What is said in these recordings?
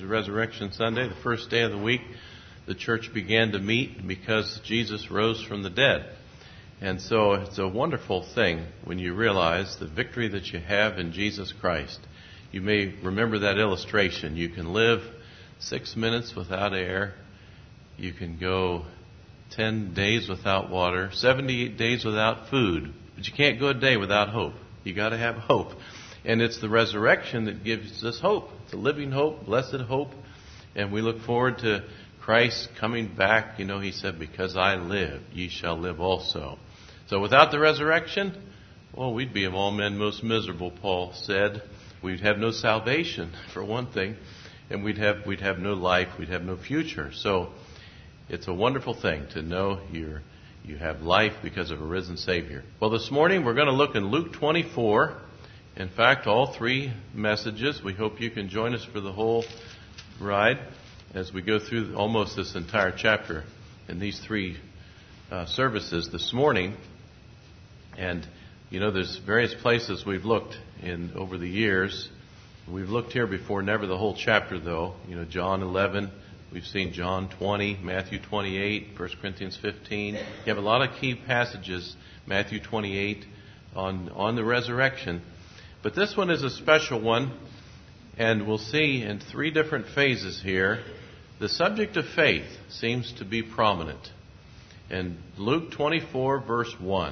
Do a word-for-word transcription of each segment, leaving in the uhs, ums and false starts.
to Resurrection Sunday, the first day of the week, the church began to meet because Jesus rose from the dead. And so it's a wonderful thing when you realize the victory that you have in Jesus Christ. You may remember that illustration. You can live six minutes without air. You can go ten days without water, seventy-eight days without food. But you can't go a day without hope. You got to have hope. And it's the resurrection that gives us hope. It's a living hope, blessed hope. And we look forward to Christ coming back. You know, he said, because I live, ye shall live also. So without the resurrection, well, we'd be of all men most miserable, Paul said. We'd have no salvation, for one thing. And we'd have we'd have no life. We'd have no future. So it's a wonderful thing to know you're, you have life because of a risen Savior. Well, this morning we're going to look in Luke twenty-four. In fact, all three messages. We hope you can join us for the whole ride as we go through almost this entire chapter in these three uh, services this morning. And, you know, there's various places we've looked in over the years. We've looked here before, never the whole chapter, though. You know, John eleven. We've seen John twenty, Matthew twenty-eight, First Corinthians fifteen. You have a lot of key passages, Matthew twenty-eight, on, on the resurrection. But this one is a special one, and we'll see in three different phases here. The subject of faith seems to be prominent. In Luke twenty-four, verse one.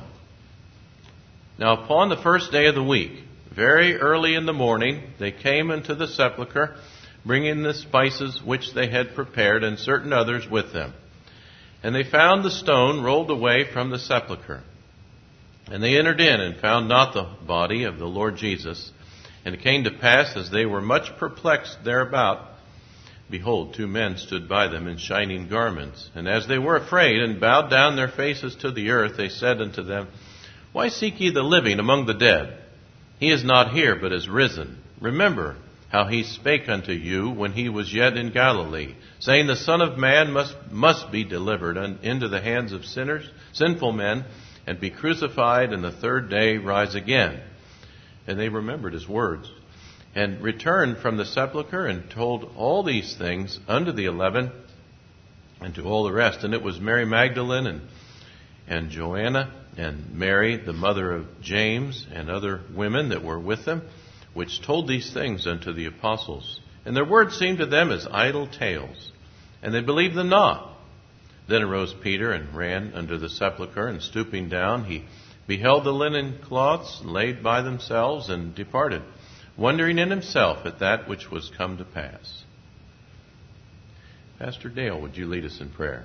Now upon the first day of the week, very early in the morning, they came into the sepulchre, bringing the spices which they had prepared, and certain others with them. And they found the stone rolled away from the sepulchre. And they entered in and found not the body of the Lord Jesus. And it came to pass, as they were much perplexed thereabout, behold, two men stood by them in shining garments. And as they were afraid and bowed down their faces to the earth, they said unto them, Why seek ye the living among the dead? He is not here, but is risen. Remember how he spake unto you when he was yet in Galilee, saying, The Son of Man must must be delivered into the hands of sinners, sinful men, and be crucified, and the third day rise again. And they remembered his words, and returned from the sepulchre, and told all these things unto the eleven, and to all the rest. And it was Mary Magdalene, and, and Joanna, and Mary, the mother of James, and other women that were with them, which told these things unto the apostles. And their words seemed to them as idle tales, and they believed them not. Then arose Peter and ran unto the sepulchre, and stooping down, he beheld the linen cloths laid by themselves, and departed, wondering in himself at that which was come to pass. Pastor Dale, would you lead us in prayer?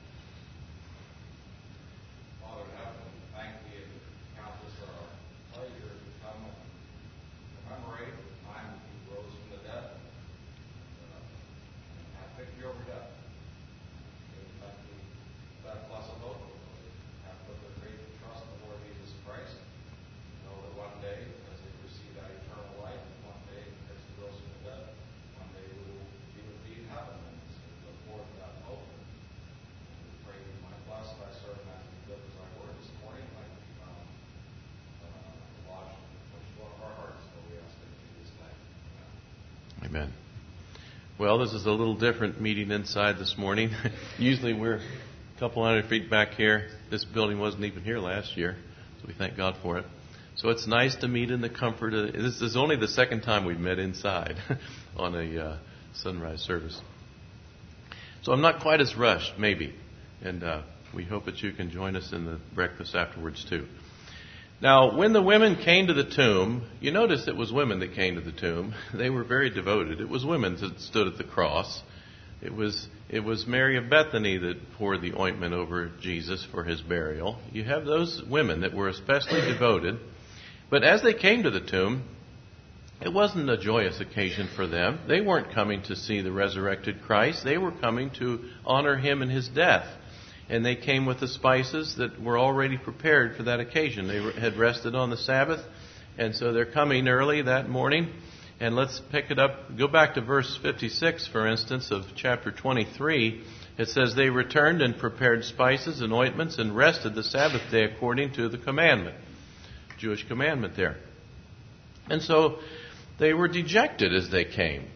Amen. Well, this is a little different meeting inside this morning. Usually we're a couple hundred feet back here. This building wasn't even here last year, so we thank God for it. So it's nice to meet in the comfort of... This is only the second time we've met inside on a uh, sunrise service. So I'm not quite as rushed, maybe. And uh, we hope that you can join us in the breakfast afterwards, too. Now, when the women came to the tomb, you notice it was women that came to the tomb. They were very devoted. It was women that stood at the cross. It was it was Mary of Bethany that poured the ointment over Jesus for his burial. You have those women that were especially devoted. But as they came to the tomb, it wasn't a joyous occasion for them. They weren't coming to see the resurrected Christ. They were coming to honor him in his death. And they came with the spices that were already prepared for that occasion. They had rested on the Sabbath, and so they're coming early that morning. And let's pick it up. Go back to verse fifty-six, for instance, of chapter twenty-three. It says, They returned and prepared spices and ointments and rested the Sabbath day according to the commandment. Jewish commandment there. And so they were dejected as they came.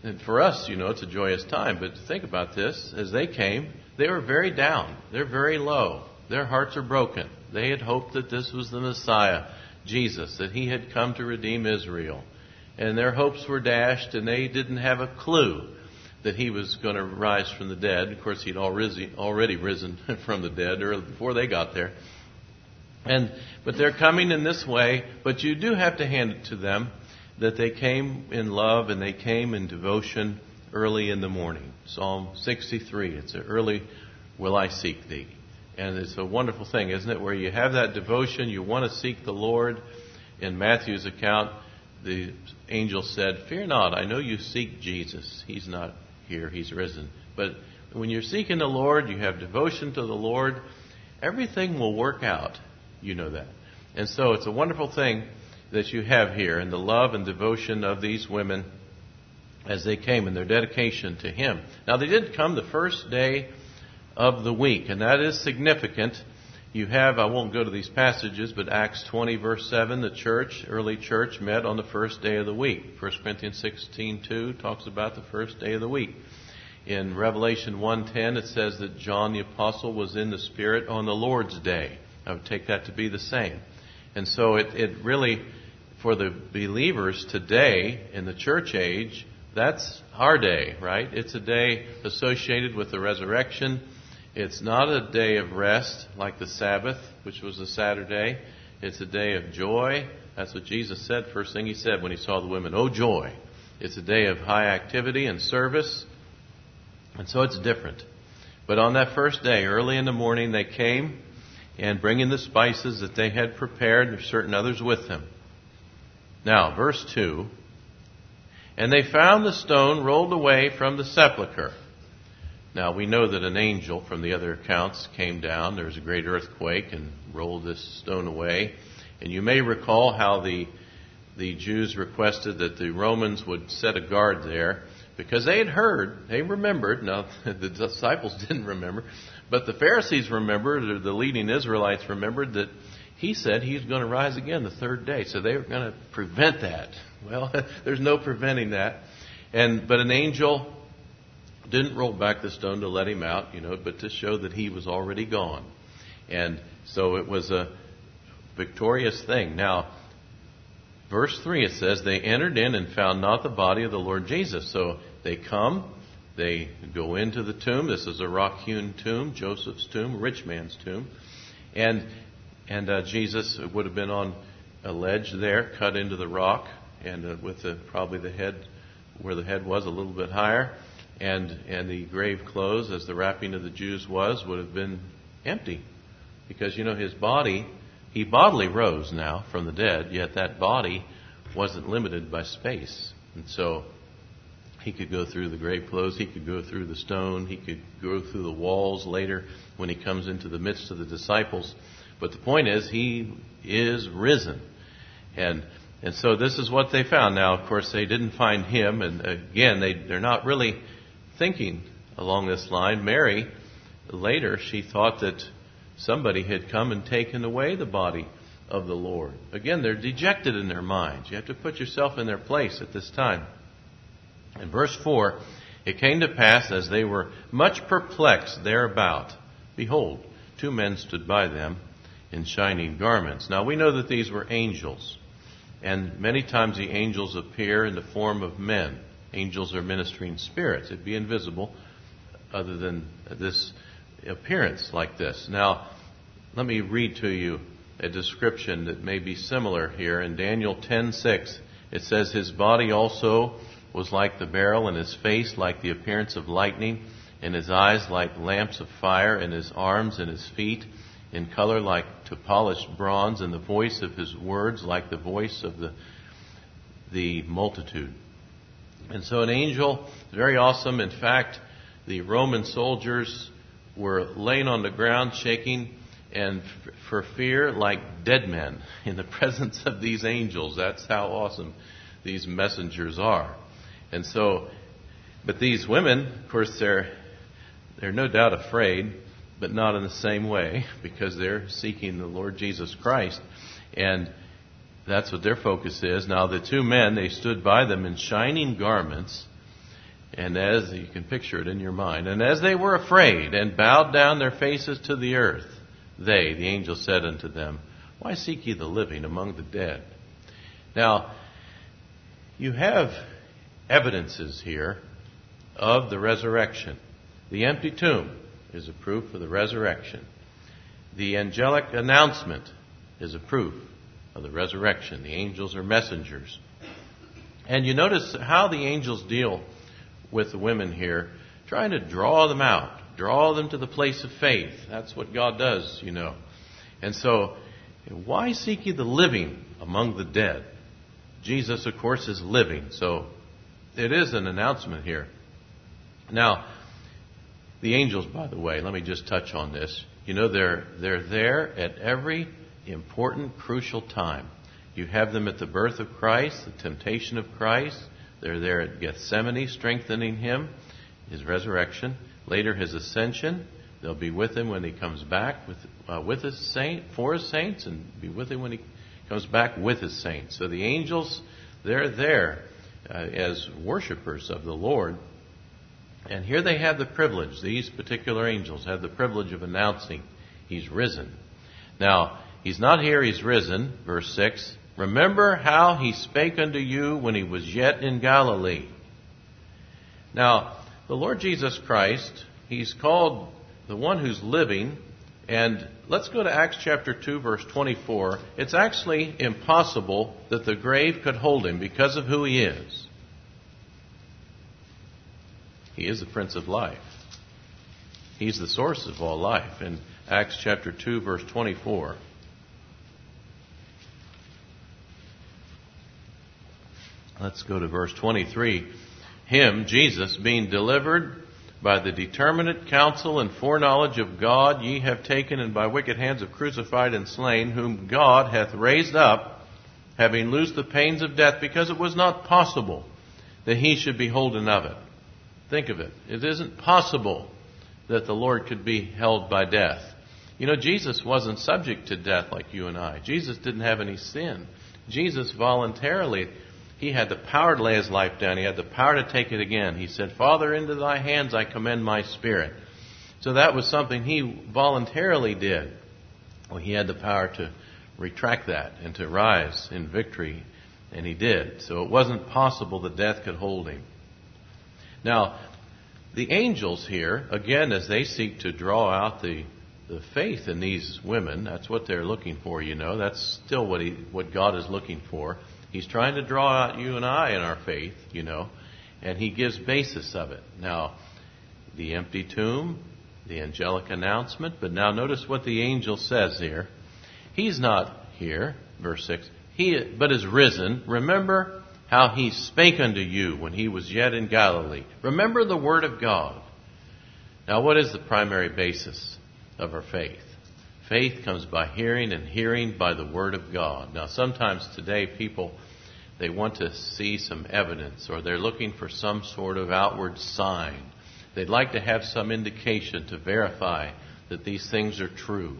And for us, you know, it's a joyous time. But think about this. As they came, they were very down. They're very low. Their hearts are broken. They had hoped that this was the Messiah, Jesus, that he had come to redeem Israel. And their hopes were dashed, and they didn't have a clue that he was going to rise from the dead. Of course, he'd already risen from the dead or before they got there. And but they're coming in this way, but you do have to hand it to them that they came in love and they came in devotion early in the morning. Psalm sixty-three, it's an early will I seek thee. And it's a wonderful thing, isn't it, where you have that devotion, you want to seek the Lord. In Matthew's account, the angel said, fear not, I know you seek Jesus. He's not here, he's risen. But when you're seeking the Lord, you have devotion to the Lord, everything will work out. You know that. And so it's a wonderful thing that you have here, and the love and devotion of these women as they came in their dedication to him. Now, they did come the first day of the week, and that is significant. You have, I won't go to these passages, but Acts twenty, verse seven, the church, early church, met on the first day of the week. First Corinthians sixteen two talks about the first day of the week. In Revelation one ten, it says that John the Apostle was in the Spirit on the Lord's day. I would take that to be the same. And so it, it really, for the believers today in the church age, that's our day, right? It's a day associated with the resurrection. It's not a day of rest like the Sabbath, which was a Saturday. It's a day of joy. That's what Jesus said. First thing he said when he saw the women, oh joy. It's a day of high activity and service. And so it's different. But on that first day, early in the morning, they came and bringing the spices that they had prepared. There's certain others with them. Now, verse two. And they found the stone rolled away from the sepulchre. Now, we know that an angel from the other accounts came down. There was a great earthquake and rolled this stone away. And you may recall how the the Jews requested that the Romans would set a guard there because they had heard, they remembered. Now, the disciples didn't remember, but the Pharisees remembered, or the leading Israelites remembered that he said he's going to rise again the third day. So they were going to prevent that. Well, there's no preventing that. And but an angel didn't roll back the stone to let him out, you know, but to show that he was already gone. And so it was a victorious thing. Now, verse three, it says, they entered in and found not the body of the Lord Jesus. So they come, they go into the tomb. This is a rock-hewn tomb, Joseph's tomb, rich man's tomb. And and uh, Jesus would have been on a ledge there, cut into the rock, and uh, with the, probably the head, where the head was, a little bit higher. And and the grave clothes, as the wrapping of the Jews was, would have been empty. Because, you know, his body, he bodily rose now from the dead, yet that body wasn't limited by space. And so he could go through the grave clothes, he could go through the stone, he could go through the walls later when he comes into the midst of the disciples. But the point is, he is risen. And and so this is what they found. Now, of course, they didn't find him. And again, they, they're not really thinking along this line. Mary, later, she thought that somebody had come and taken away the body of the Lord. Again, they're dejected in their minds. You have to put yourself in their place at this time. In verse four, it came to pass as they were much perplexed thereabout, behold, two men stood by them in shining garments. Now, we know that these were angels. And many times the angels appear in the form of men. Angels are ministering spirits. It'd be invisible other than this appearance like this. Now, let me read to you a description that may be similar here. In Daniel ten six, it says, his body also was like the beryl, and his face like the appearance of lightning, and his eyes like lamps of fire, and his arms and his feet in color like to polished bronze, and the voice of his words like the voice of the the multitude. And so an angel is very awesome. In fact, the Roman soldiers were laying on the ground shaking and f- for fear like dead men in the presence of these angels. That's how awesome these messengers are. And so, but these women, of course, they're they're no doubt afraid, but not in the same way, because they're seeking the Lord Jesus Christ. And that's what their focus is. Now, the two men, they stood by them in shining garments. And as you can picture it in your mind, and as they were afraid and bowed down their faces to the earth, they, the angel, said unto them, Why seek ye the living among the dead? Now, you have evidences here of the resurrection. The empty tomb is a proof of the resurrection. The angelic announcement is a proof of the resurrection. The angels are messengers. And you notice how the angels deal with the women here, trying to draw them out, draw them to the place of faith. That's what God does, you know. And so, why seek ye the living among the dead? Jesus, of course, is living, so it is an announcement here. Now, the angels, by the way, let me just touch on this. You know, they're they're there at every important, crucial time. You have them at the birth of Christ, the temptation of Christ. They're there at Gethsemane, strengthening him, his resurrection. Later, his ascension. They'll be with him when he comes back with uh, with his saint for his saints, and be with him when he comes back with his saints. So the angels, they're there uh, as worshipers of the Lord. And here they have the privilege, these particular angels have the privilege of announcing he's risen. Now, he's not here, he's risen, verse six. Remember how he spake unto you when he was yet in Galilee. Now, the Lord Jesus Christ, he's called the one who's living. And let's go to Acts chapter two, verse twenty-four. It's actually impossible that the grave could hold him because of who he is. He is the Prince of Life. He's the source of all life. In Acts chapter two, verse twenty-four. Let's go to verse twenty-three. Him, Jesus, being delivered by the determinate counsel and foreknowledge of God, ye have taken, and by wicked hands have crucified and slain, whom God hath raised up, having loosed the pains of death, because it was not possible that he should be holden of it. Think of it. It isn't possible that the Lord could be held by death. You know, Jesus wasn't subject to death like you and I. Jesus didn't have any sin. Jesus voluntarily, he had the power to lay his life down. He had the power to take it again. He said, Father, into thy hands I commend my spirit. So that was something he voluntarily did. Well, he had the power to retract that and to rise in victory, and he did. So it wasn't possible that death could hold him. Now, the angels here, again, as they seek to draw out the, the faith in these women, that's what they're looking for, you know. That's still what he, what God is looking for. He's trying to draw out you and I in our faith, you know, and he gives basis of it. Now, the empty tomb, the angelic announcement, but now notice what the angel says here. He's not here, verse six, he but is risen. Remember how he spake unto you when he was yet in Galilee. Remember the word of God. Now, what is the primary basis of our faith? Faith comes by hearing, and hearing by the word of God. Now, sometimes today people, they want to see some evidence, or they're looking for some sort of outward sign. They'd like to have some indication to verify that these things are true.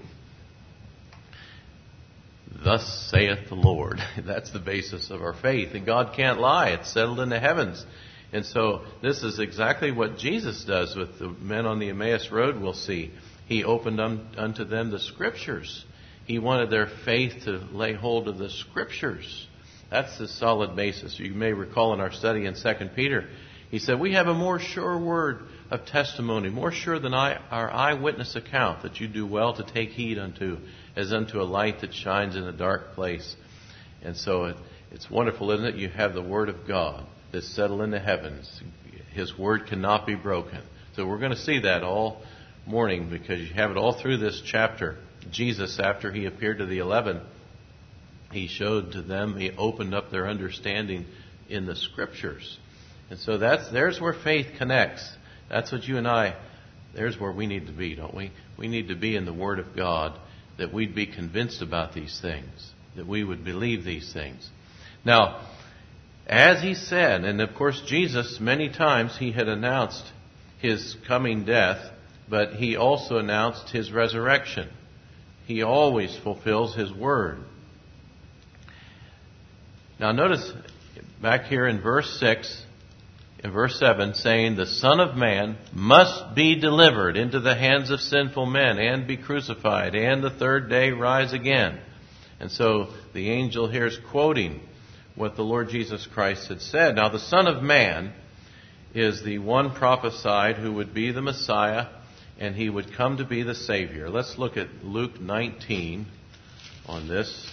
Thus saith the Lord. That's the basis of our faith. And God can't lie. It's settled in the heavens. And so this is exactly what Jesus does with the men on the Emmaus Road, we'll see. He opened un- unto them the Scriptures. He wanted their faith to lay hold of the Scriptures. That's the solid basis. You may recall in our study in Second Peter, he said, we have a more sure word of testimony, more sure than I, our eyewitness account, that you do well to take heed unto, as unto a light that shines in a dark place. And so it, it's wonderful, isn't it? You have the Word of God that's settled in the heavens. His Word cannot be broken. So we're going to see that all morning, because you have it all through this chapter. Jesus, after he appeared to the eleven, he showed to them, he opened up their understanding in the Scriptures. And so that's there's where faith connects. That's what you and I, there's where we need to be, don't we? We need to be in the Word of God, that we'd be convinced about these things, that we would believe these things. Now, as he said, and of course Jesus, many times he had announced his coming death, but he also announced his resurrection. He always fulfills his word. Now notice back here in verse six, in verse seven, saying, the Son of Man must be delivered into the hands of sinful men and be crucified, and the third day rise again. And so the angel here is quoting what the Lord Jesus Christ had said. Now the Son of Man is the one prophesied who would be the Messiah, and he would come to be the Savior. Let's look at Luke nineteen on this.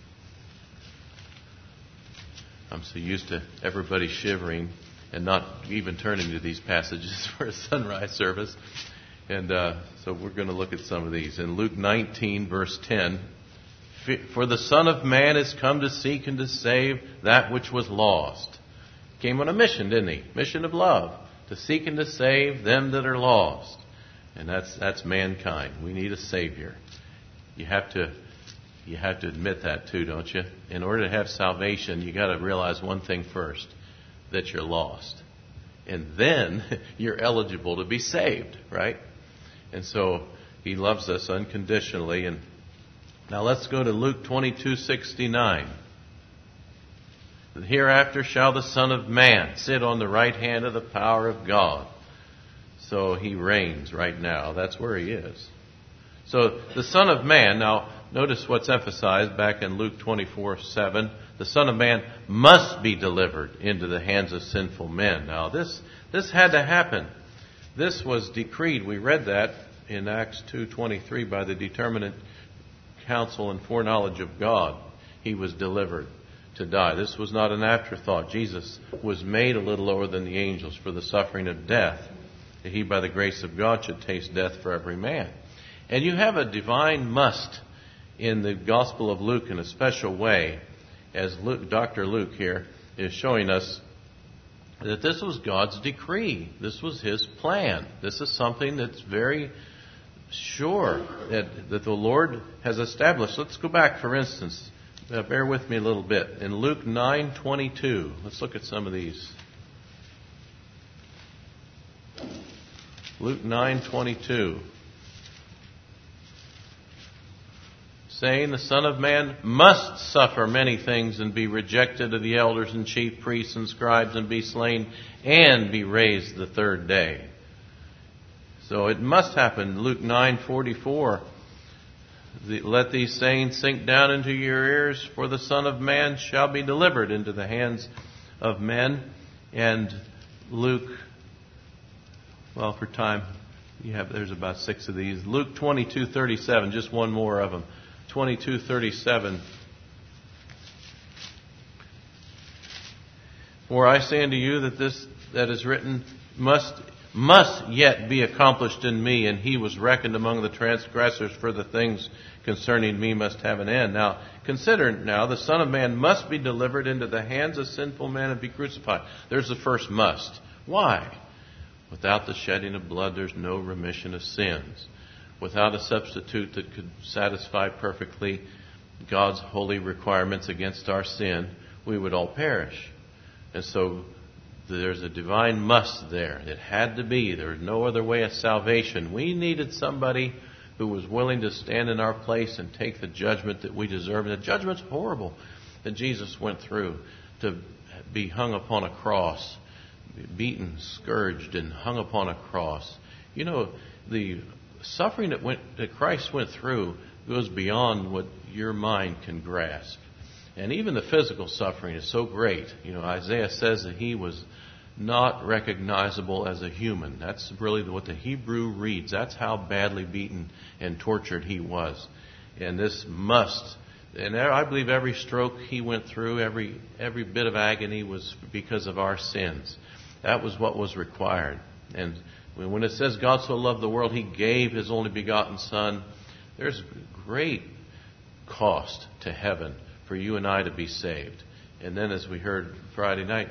I'm so used to everybody shivering and not even turning to these passages for a sunrise service. And uh, so we're going to look at some of these. In Luke nineteen, verse ten, for the Son of Man is come to seek and to save that which was lost. Came on a mission, didn't he? Mission of love. To seek and to save them that are lost. And that's that's mankind. We need a Savior. You have to you have to admit that too, don't you? In order to have salvation, you got to realize one thing first, that you're lost. And then you're eligible to be saved, right? And so he loves us unconditionally. And now let's go to Luke twenty-two sixty-nine. Hereafter shall the Son of Man sit on the right hand of the power of God. So he reigns right now. That's where he is. So the Son of Man, now notice what's emphasized back in Luke twenty-four seven. The Son of Man must be delivered into the hands of sinful men. Now this this had to happen. This was decreed. We read that in Acts two twenty-three, by the determinate counsel and foreknowledge of God, he was delivered to die. This was not an afterthought. Jesus was made a little lower than the angels for the suffering of death, that he by the grace of God should taste death for every man. And you have a divine must in the Gospel of Luke in a special way, as Luke, Doctor Luke here is showing us that this was God's decree. This was his plan. This is something that's very sure that, that the Lord has established. Let's go back, for instance. Uh, bear with me a little bit. In Luke nine twenty-two, let's look at some of these. Luke nine twenty-two. Saying, the Son of Man must suffer many things and be rejected of the elders and chief priests and scribes and be slain and be raised the third day. So it must happen. Luke nine forty-four. Let these sayings sink down into your ears, for the Son of Man shall be delivered into the hands of men. And Luke, well, for time, you have there's about six of these. Luke twenty-two thirty-seven, just one more of them. twenty-two thirty-seven. For I say unto you that this that is written must must yet be accomplished in me, and he was reckoned among the transgressors, for the things concerning me must have an end. Now, consider now, the Son of Man must be delivered into the hands of sinful men and be crucified. There's the first must. Why? Without the shedding of blood, there's no remission of sins. Without a substitute that could satisfy perfectly God's holy requirements against our sin, we would all perish. And so there's a divine must there. It had to be. There was no other way of salvation. We needed somebody who was willing to stand in our place and take the judgment that we deserve. And the judgment's horrible that Jesus went through, to be hung upon a cross, beaten, scourged, and hung upon a cross. You know, the suffering that went that Christ went through goes beyond what your mind can grasp. And even the physical suffering is so great. You know, Isaiah says that he was not recognizable as a human. That's really what the Hebrew reads. That's how badly beaten and tortured he was. And this must, and I believe every stroke he went through, every every bit of agony was because of our sins. That was what was required. And when it says God so loved the world, he gave his only begotten Son, there's great cost to heaven for you and I to be saved. And then, as we heard Friday night,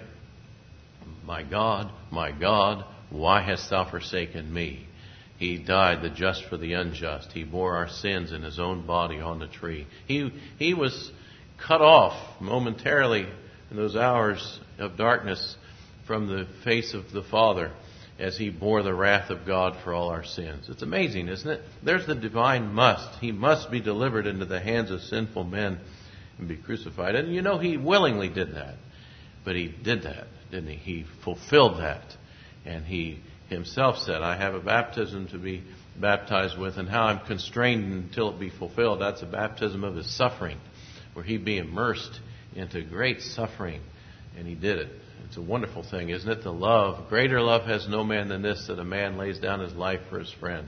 my God, my God, why hast thou forsaken me? He died, the just for the unjust. He bore our sins in his own body on the tree. He, he was cut off momentarily in those hours of darkness from the face of the Father as he bore the wrath of God for all our sins. It's amazing, isn't it? There's the divine must. He must be delivered into the hands of sinful men and be crucified. And you know, he willingly did that. But he did that didn't he? He fulfilled that. And he himself said, I have a baptism to be baptized with, and how I'm constrained until it be fulfilled. That's a baptism of his suffering, where he'd be immersed into great suffering. And he did it. It's a wonderful thing, isn't it? The love. Greater love has no man than this, that a man lays down his life for his friends.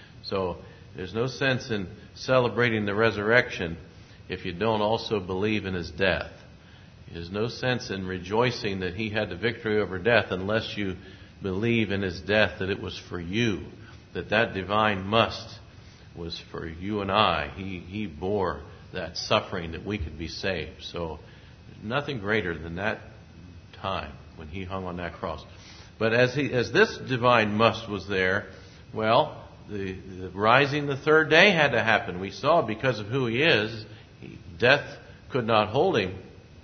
So there's no sense in celebrating the resurrection if you don't also believe in his death. There's no sense in rejoicing that he had the victory over death unless you believe in his death, that it was for you, that that divine must was for you and I. He, he bore that suffering that we could be saved. So there's nothing greater than that time when he hung on that cross. But as he, as this divine must was there, well, the, the rising the third day had to happen. We saw because of who he is, he, death could not hold him,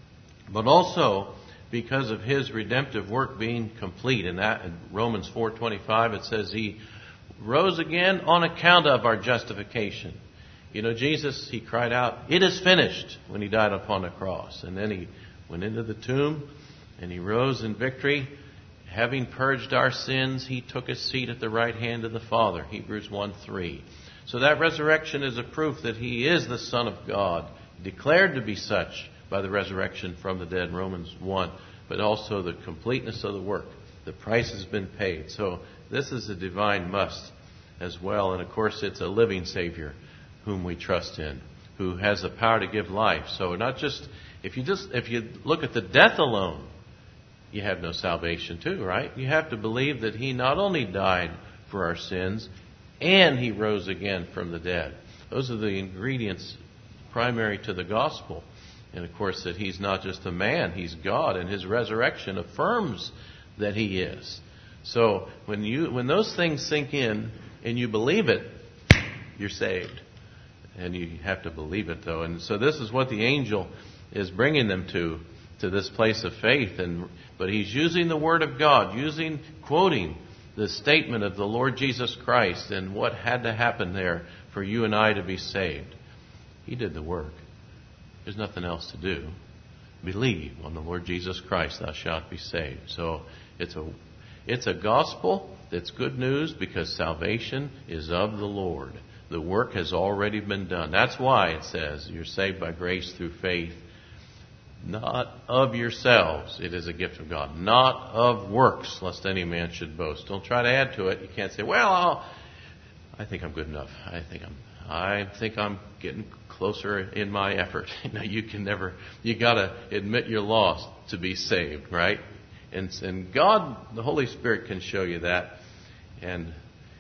but also because of his redemptive work being complete. And that in Romans four twenty-five it says he rose again on account of our justification. You know, Jesus, he cried out, "It is finished," when he died upon the cross. And then he went into the tomb and he rose in victory. Having purged our sins, he took his seat at the right hand of the Father. Hebrews one three. So that resurrection is a proof that he is the Son of God, declared to be such by the resurrection from the dead, Romans one, but also the completeness of the work. The price has been paid. So this is a divine must as well. And of course, it's a living Savior whom we trust in, who has the power to give life. So not just, if you just, if you look at the death alone, you have no salvation too, right? You have to believe that he not only died for our sins, and he rose again from the dead. Those are the ingredients primary to the gospel. And of course that he's not just a man, he's God, and his resurrection affirms that he is. So when you when those things sink in and you believe it, you're saved. And you have to believe it, though. And so this is what the angel is bringing them to, to this place of faith. And but he's using the Word of God, using, quoting the statement of the Lord Jesus Christ and what had to happen there for you and I to be saved. He did the work. There's nothing else to do. Believe on the Lord Jesus Christ, thou shalt be saved. So it's a it's a gospel that's good news because salvation is of the Lord. The work has already been done. That's why it says you're saved by grace through faith, not of yourselves. It is a gift of God, not of works, lest any man should boast. Don't try to add to it. You can't say, well, I'll, I think I'm good enough. I think I'm I think I'm getting closer in my effort. No, you can never. You got to admit you're lost to be saved, right? And, and God, the Holy Spirit, can show you that. And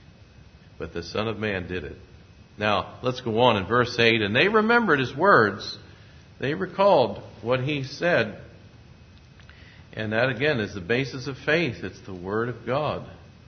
but the Son of Man did it. Now let's go on in verse eight. And they remembered his words. They recalled what he said. And that again is the basis of faith. It's the Word of God.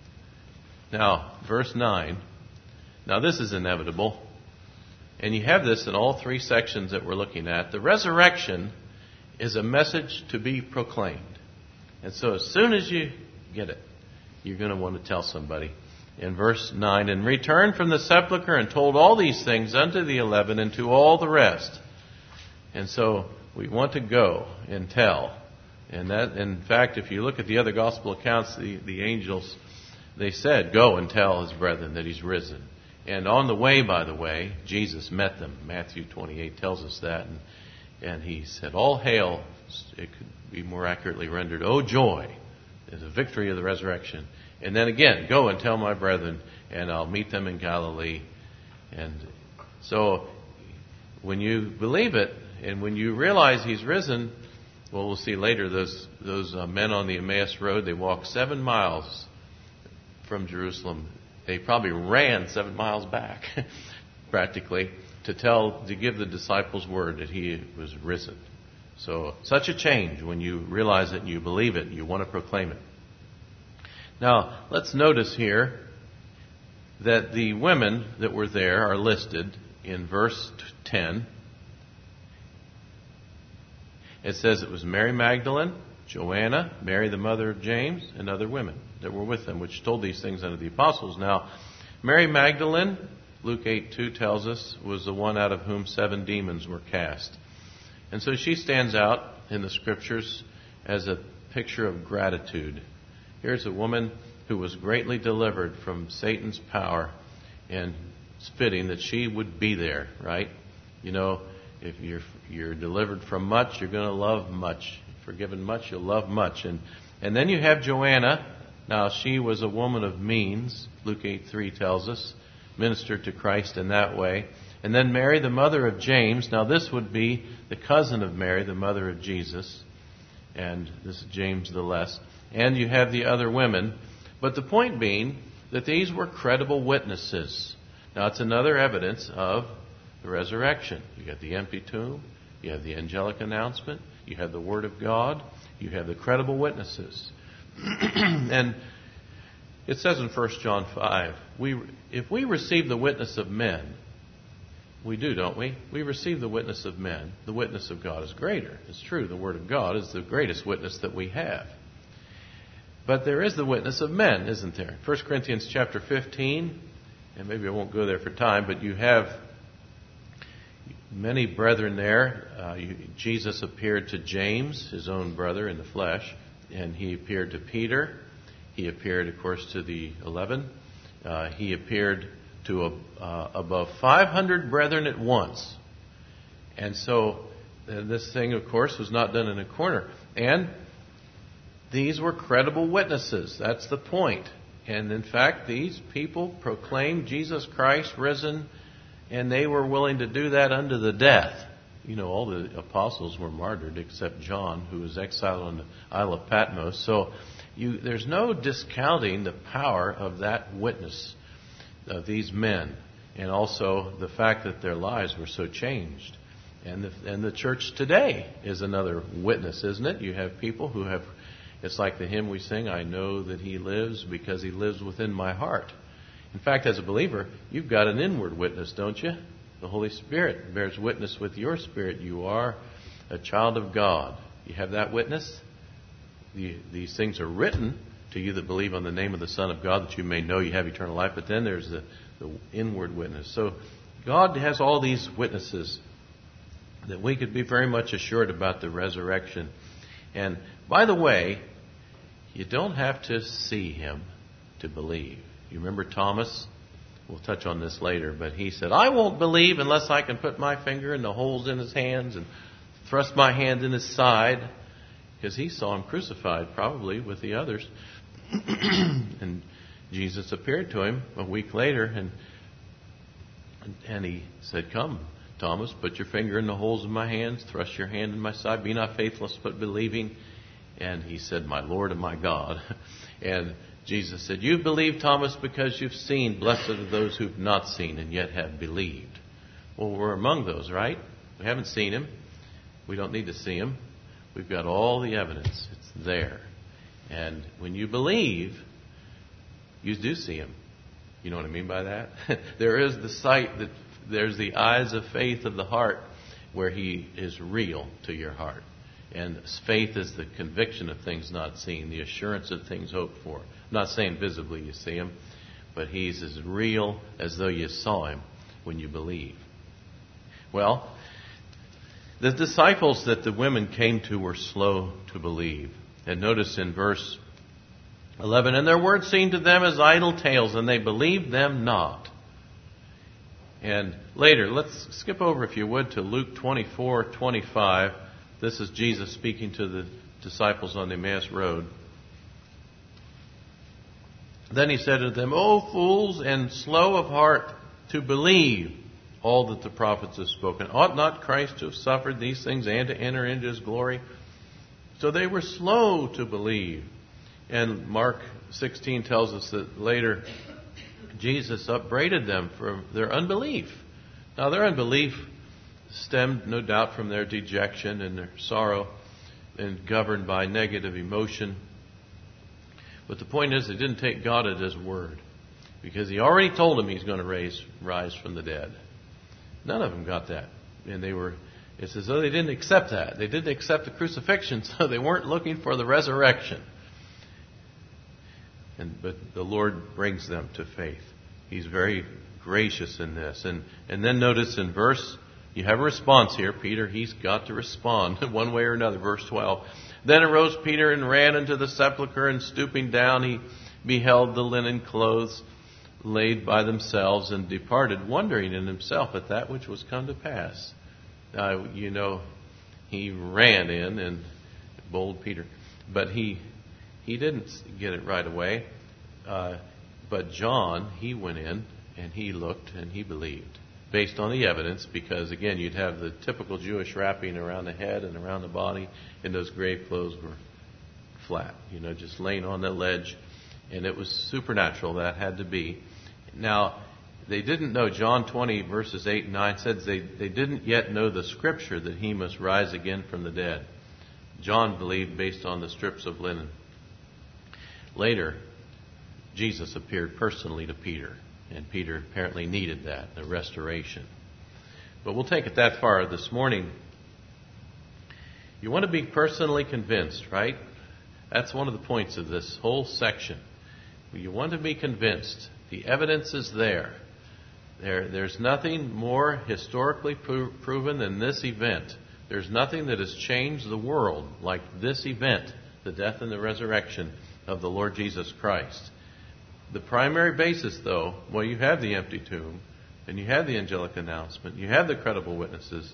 Now, verse nine. Now this is inevitable. And you have this in all three sections that we're looking at. The resurrection is a message to be proclaimed. And so as soon as you get it, you're going to want to tell somebody. In verse nine, and returned from the sepulchre and told all these things unto the eleven and to all the rest. And so we want to go and tell. And that, in fact, if you look at the other gospel accounts, the, the angels, they said, go and tell his brethren that he's risen. And on the way, by the way, Jesus met them. Matthew twenty-eight tells us that. And, and he said, all hail, it could be more accurately rendered, oh joy, is a victory of the resurrection. And then again, go and tell my brethren, and I'll meet them in Galilee. And so when you believe it, and when you realize he's risen, well, we'll see later, those, those uh, men on the Emmaus Road, they walked seven miles from Jerusalem. They probably ran seven miles back, practically, to tell, to give the disciples word that he was risen. So, such a change when you realize it and you believe it and you want to proclaim it. Now, let's notice here that the women that were there are listed in verse ten. It says it was Mary Magdalene, Joanna, Mary the mother of James, and other women that were with them, which told these things unto the apostles. Now, Mary Magdalene, Luke eight two tells us, was the one out of whom seven demons were cast. And so she stands out in the Scriptures as a picture of gratitude. Here's a woman who was greatly delivered from Satan's power, and it's fitting that she would be there, right? You know, if you're you're delivered from much, you're going to love much. Forgiven much, you'll love much. And and then you have Joanna. Now, she was a woman of means, Luke eight three tells us, ministered to Christ in that way. And then Mary, the mother of James. Now, this would be the cousin of Mary, the mother of Jesus. And this is James the Less. And you have the other women. But the point being that these were credible witnesses. Now, it's another evidence of the resurrection. You got the empty tomb. You have the angelic announcement. You have the Word of God. You have the credible witnesses. And it says in First John five, we, if we receive the witness of men, we do, don't we? We receive the witness of men. The witness of God is greater. It's true, the Word of God is the greatest witness that we have. But there is the witness of men, isn't there? First Corinthians chapter fifteen, and maybe I won't go there for time, but you have many brethren there. Uh, you, Jesus appeared to James, his own brother in the flesh, and he appeared to Peter. He appeared, of course, to the eleven. Uh, he appeared to a, uh, above five hundred brethren at once. And so uh, this thing, of course, was not done in a corner. And these were credible witnesses. That's the point. And in fact, these people proclaimed Jesus Christ risen, and they were willing to do that unto the death. You know, all the apostles were martyred except John, who was exiled on the Isle of Patmos. So you, there's no discounting the power of that witness of these men, and also the fact that their lives were so changed. And the, and the church today is another witness, isn't it? You have people who have, it's like the hymn we sing, I know that He lives because He lives within my heart. In fact, as a believer, you've got an inward witness, don't you? The Holy Spirit bears witness with your spirit. You are a child of God. You have that witness? The, these things are written to you that believe on the name of the Son of God, that you may know you have eternal life. But then there's the, the inward witness. So God has all these witnesses that we could be very much assured about the resurrection. And by the way, you don't have to see Him to believe. You remember Thomas? We'll touch on this later, but he said, I won't believe unless I can put my finger in the holes in His hands and thrust my hand in His side, because he saw Him crucified probably with the others. And Jesus appeared to him a week later, and and He said, come, Thomas, put your finger in the holes of my hands, thrust your hand in my side, be not faithless but believing. And he said, my Lord and my God. And Jesus said, you've believed, Thomas, because you've seen. Blessed are those who've not seen and yet have believed. Well, we're among those, right? We haven't seen Him. We don't need to see Him. We've got all the evidence. It's there. And when you believe, you do see Him. You know what I mean by that? There is the sight, that there's the eyes of faith of the heart where He is real to your heart. And faith is the conviction of things not seen, the assurance of things hoped for. I'm not saying visibly you see Him, but He's as real as though you saw Him when you believe. Well, the disciples that the women came to were slow to believe. And notice in verse eleven, and their words seemed to them as idle tales, and they believed them not. And later, let's skip over, if you would, to Luke twenty-four twenty-five. This is Jesus speaking to the disciples on the Emmaus Road. Then He said to them, O fools and slow of heart to believe all that the prophets have spoken. Ought not Christ to have suffered these things and to enter into His glory? So they were slow to believe. And Mark sixteen tells us that later Jesus upbraided them for their unbelief. Now their unbelief stemmed no doubt from their dejection and their sorrow, and governed by negative emotion. But the point is, they didn't take God at His word, because He already told them He's going to raise, rise from the dead. None of them got that. And they were, it's as though they didn't accept that. They didn't accept the crucifixion, so they weren't looking for the resurrection. And, but the Lord brings them to faith. He's very gracious in this. And, and then notice in verse, you have a response here, Peter. He's got to respond one way or another. Verse twelve. Then arose Peter and ran into the sepulchre, and stooping down he beheld the linen clothes laid by themselves, and departed, wondering in himself at that which was come to pass. Now, you know, he ran in, and bold Peter, but he he didn't get it right away. Uh, but John, he went in, and he looked, and he believed, based on the evidence, because, again, you'd have the typical Jewish wrapping around the head and around the body, and those grave clothes were flat, you know, just laying on the ledge, and it was supernatural. That had to be. Now, they didn't know, John twenty, verses eight and nine says they, they didn't yet know the Scripture that he must rise again from the dead. John believed based on the strips of linen. Later, Jesus appeared personally to Peter, and Peter apparently needed that, a restoration. But we'll take it that far this morning. You want to be personally convinced, right? That's one of the points of this whole section. You want to be convinced. The evidence is there. There, there's nothing more historically pro- proven than this event. There's nothing that has changed the world like this event, the death and the resurrection of the Lord Jesus Christ. The primary basis, though, well, you have the empty tomb, and you have the angelic announcement, you have the credible witnesses,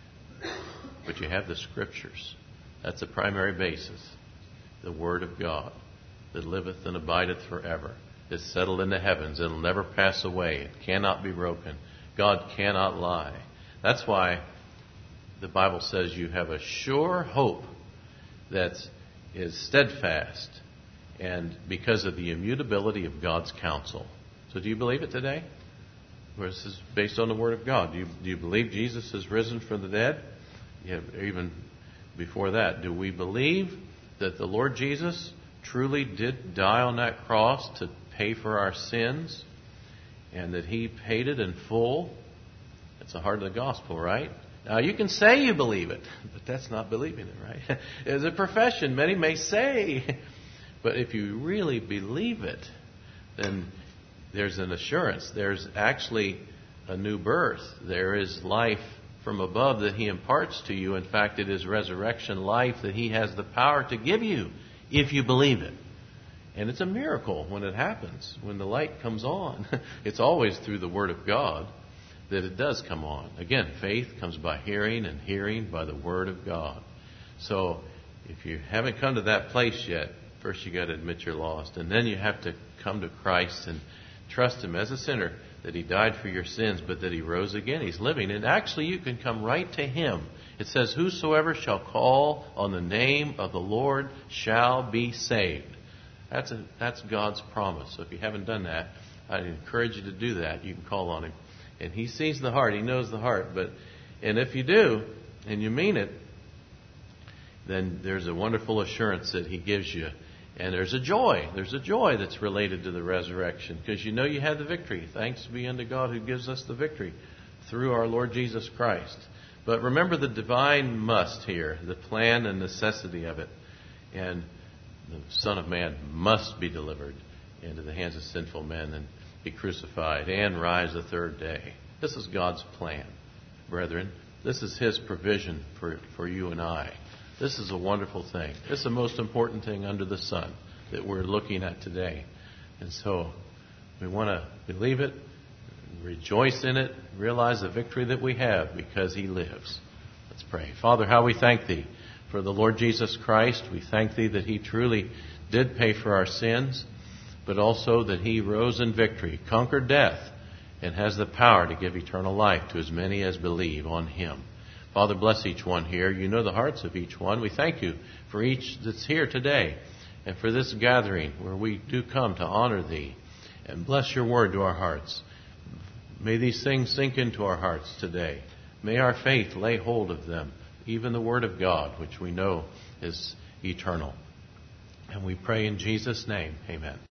but you have the Scriptures. That's the primary basis. The Word of God that liveth and abideth forever. It's settled in the heavens. It'll never pass away. It cannot be broken. God cannot lie. That's why the Bible says you have a sure hope that is steadfast, and because of the immutability of God's counsel. So do you believe it today? Or is this based on the Word of God? Do you, do you believe Jesus has risen from the dead? Yeah, even before that, do we believe that the Lord Jesus truly did die on that cross to pay for our sins, and that He paid it in full? It's the heart of the gospel, right? Now, you can say you believe it, but that's not believing it, right? It's a profession. Many may say, but if you really believe it, then there's an assurance. There's actually a new birth. There is life from above that He imparts to you. In fact, it is resurrection life that He has the power to give you if you believe it. And it's a miracle when it happens, when the light comes on. It's always through the Word of God that it does come on. Again, faith comes by hearing, and hearing by the Word of God. So if you haven't come to that place yet, first you got to admit you're lost, and then you have to come to Christ and trust Him as a sinner, that He died for your sins, but that He rose again. He's living. And actually you can come right to Him. It says, whosoever shall call on the name of the Lord shall be saved. That's a, that's God's promise. So if you haven't done that, I encourage you to do that. You can call on Him. And He sees the heart. He knows the heart. But and if you do, and you mean it, then there's a wonderful assurance that He gives you. And there's a joy. There's a joy that's related to the resurrection, because you know you had the victory. Thanks be unto God who gives us the victory through our Lord Jesus Christ. But remember the divine must here, the plan and necessity of it. And the Son of Man must be delivered into the hands of sinful men and be crucified and rise the third day. This is God's plan, brethren. This is His provision for, for you and I. This is a wonderful thing. This is the most important thing under the sun that we're looking at today. And so we want to believe it, rejoice in it, realize the victory that we have because He lives. Let's pray. Father, how we thank Thee for the Lord Jesus Christ. We thank Thee that He truly did pay for our sins, but also that He rose in victory, conquered death, and has the power to give eternal life to as many as believe on Him. Father, bless each one here. You know the hearts of each one. We thank You for each that's here today and for this gathering where we do come to honor Thee. And bless Your word to our hearts. May these things sink into our hearts today. May our faith lay hold of them, even the Word of God, which we know is eternal. And we pray in Jesus' name. Amen.